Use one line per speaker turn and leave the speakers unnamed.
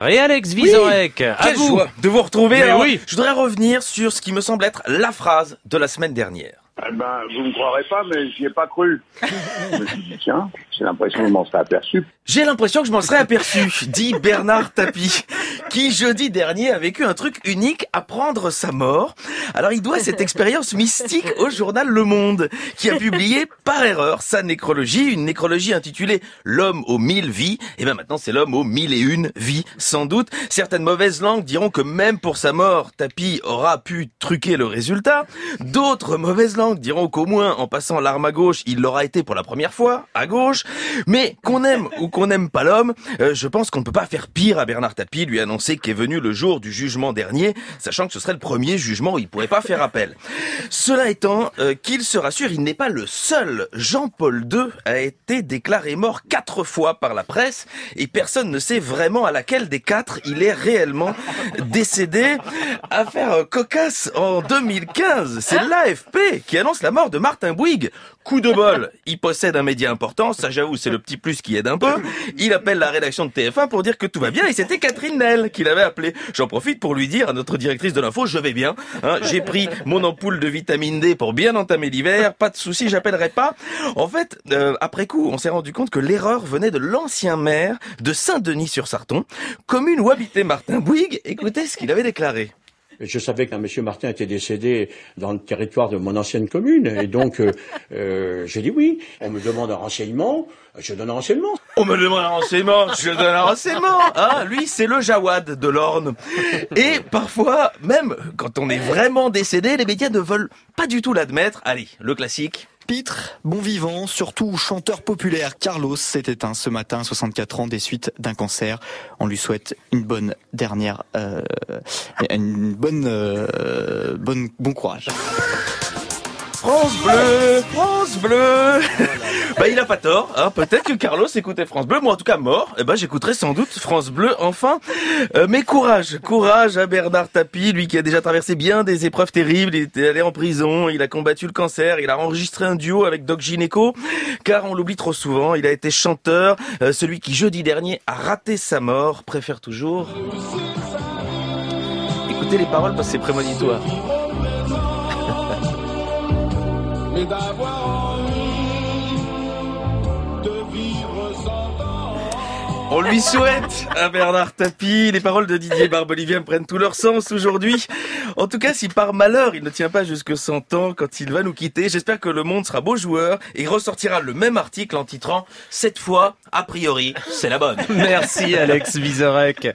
Et Alex Vizorek, à
Quelle
vous.
joie de vous retrouver.
Mais
Alors,
oui.
Je voudrais revenir sur ce qui me semble être la phrase de la semaine dernière.
Eh ben, vous ne croirez pas, mais j'y ai pas cru. Je me suis dit, tiens, j'ai l'impression que je m'en serais aperçu.
J'ai l'impression que je m'en serais aperçu, dit Bernard Tapie, qui jeudi dernier a vécu un truc unique, apprendre sa mort. Alors il doit cette expérience mystique au journal Le Monde, qui a publié par erreur sa nécrologie, une nécrologie intitulée L'homme aux 1000 vies. Et ben maintenant c'est l'homme aux 1001 vies, sans doute. Certaines mauvaises langues diront que même pour sa mort, Tapie aura pu truquer le résultat. D'autres mauvaises langues diront qu'au moins en passant l'arme à gauche, il l'aura été pour la première fois, à gauche. Mais qu'on aime ou qu'on n'aime pas l'homme, je pense qu'on ne peut pas faire pire à Bernard Tapie, lui annoncer qu'est venu le jour du jugement dernier, sachant que ce serait le premier jugement où il pourrait pas faire appel. Cela étant, qu'il se rassure, il n'est pas le seul. Jean-Paul II a été déclaré mort 4 fois par la presse et personne ne sait vraiment à laquelle des 4 il est réellement décédé. Affaire cocasse en 2015, c'est l'AFP qui annonce la mort de Martin Bouygues. Coup de bol, il possède un média important, ça j'avoue c'est le petit plus qui aide un peu. Il appelle la rédaction de TF1 pour dire que tout va bien et c'était Catherine Nel qui l'avait appelé. J'en profite pour lui dire à notre directrice de l'info, je vais bien, j'ai pris mon ampoule de vitamine D pour bien entamer l'hiver, pas de souci, j'appellerai pas. En fait, après coup, on s'est rendu compte que l'erreur venait de l'ancien maire de Saint-Denis-sur-Sarton, commune où habitait Martin Bouygues. Écoutez ce qu'il avait déclaré.
Je savais qu'un monsieur Martin était décédé dans le territoire de mon ancienne commune, et donc j'ai dit oui. On me demande un renseignement, je donne un renseignement.
On me demande un renseignement, je donne un renseignement. Lui, c'est le Jawad de l'Orne. Et parfois, même quand on est vraiment décédé, les médias ne veulent pas du tout l'admettre. Allez, le classique.
Pitre, bon vivant, surtout chanteur populaire, Carlos s'est éteint ce matin, 64 ans, des suites d'un cancer. On lui souhaite une bonne dernière, bon courage.
France Bleu, France Bleu. Il a pas tort, peut-être que Carlos écoutait France Bleu, moi en tout cas mort, j'écouterai sans doute France Bleu enfin. Mais courage à Bernard Tapie, lui qui a déjà traversé bien des épreuves terribles, il était allé en prison, il a combattu le cancer, il a enregistré un duo avec Doc Gynéco, car on l'oublie trop souvent, il a été chanteur, celui qui jeudi dernier a raté sa mort, préfère toujours... Écoutez les paroles parce que c'est prémonitoire.
Mais d'avoir envie de vivre sans temps.
On lui souhaite à Bernard Tapie. Les paroles de Didier Barbelivien prennent tout leur sens aujourd'hui. En tout cas, si par malheur il ne tient pas jusque 100 ans quand il va nous quitter, j'espère que Le Monde sera beau joueur et ressortira le même article en titrant « Cette fois, a priori, c'est la bonne ».
Merci Alex Vizorek.